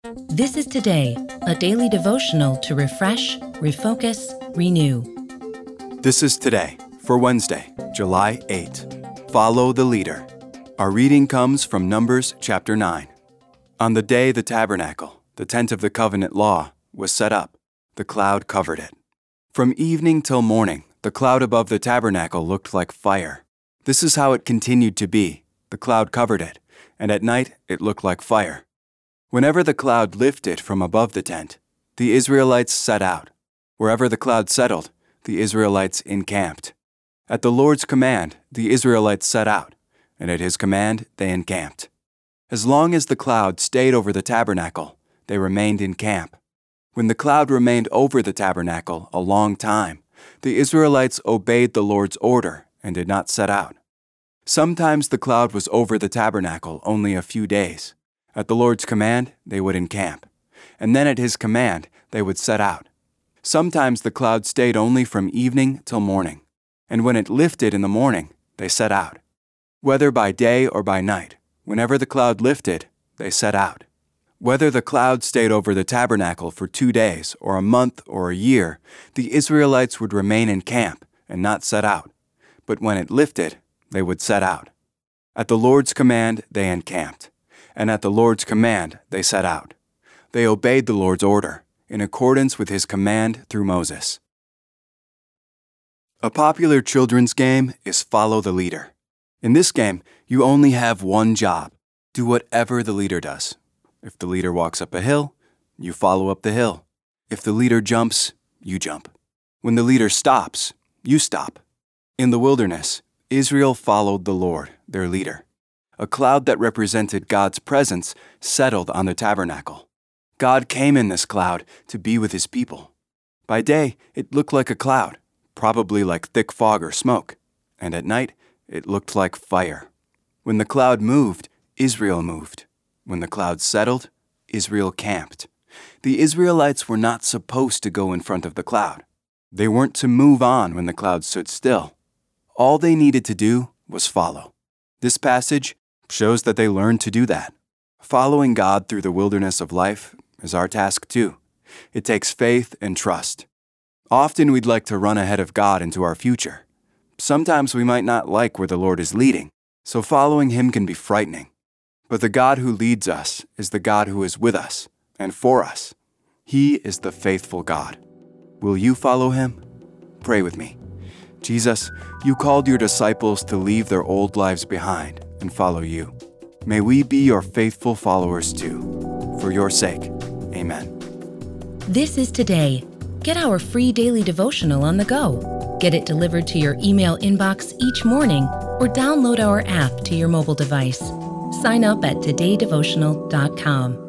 This is Today, a daily devotional to refresh, refocus, renew. This is Today for Wednesday, July 8. Follow the leader. Our reading comes from Numbers chapter 9. On the day the tabernacle, the tent of the covenant law, was set up, the cloud covered it. From evening till morning, the cloud above the tabernacle looked like fire. This is how it continued to be. The cloud covered it, and at night it looked like fire. Whenever the cloud lifted from above the tent, the Israelites set out. Wherever the cloud settled, the Israelites encamped. At the Lord's command, the Israelites set out, and at his command they encamped. As long as the cloud stayed over the tabernacle, they remained in camp. When the cloud remained over the tabernacle a long time, the Israelites obeyed the Lord's order and did not set out. Sometimes the cloud was over the tabernacle only a few days. At the Lord's command, they would encamp, and then at his command, they would set out. Sometimes the cloud stayed only from evening till morning, and when it lifted in the morning, they set out. Whether by day or by night, whenever the cloud lifted, they set out. Whether the cloud stayed over the tabernacle for 2 days, or a month, or a year, the Israelites would remain in camp and not set out. But when it lifted, they would set out. At the Lord's command, they encamped, and at the Lord's command, they set out. They obeyed the Lord's order, in accordance with his command through Moses. A popular children's game is Follow the Leader. In this game, you only have one job. Do whatever the leader does. If the leader walks up a hill, you follow up the hill. If the leader jumps, you jump. When the leader stops, you stop. In the wilderness, Israel followed the Lord, their leader. A cloud that represented God's presence settled on the tabernacle. God came in this cloud to be with his people. By day, it looked like a cloud, probably like thick fog or smoke, and at night, it looked like fire. When the cloud moved, Israel moved. When the cloud settled, Israel camped. The Israelites were not supposed to go in front of the cloud. They weren't to move on when the cloud stood still. All they needed to do was follow. This passage shows that they learned to do that. Following God through the wilderness of life is our task too. It takes faith and trust. Often we'd like to run ahead of God into our future. Sometimes we might not like where the Lord is leading, so following him can be frightening. But the God who leads us is the God who is with us and for us. He is the faithful God. Will you follow him? Pray with me. Jesus, you called your disciples to leave their old lives behind and follow you. May we be your faithful followers too. For your sake, amen. This is Today. Get our free daily devotional on the go. Get it delivered to your email inbox each morning or download our app to your mobile device. Sign up at todaydevotional.com.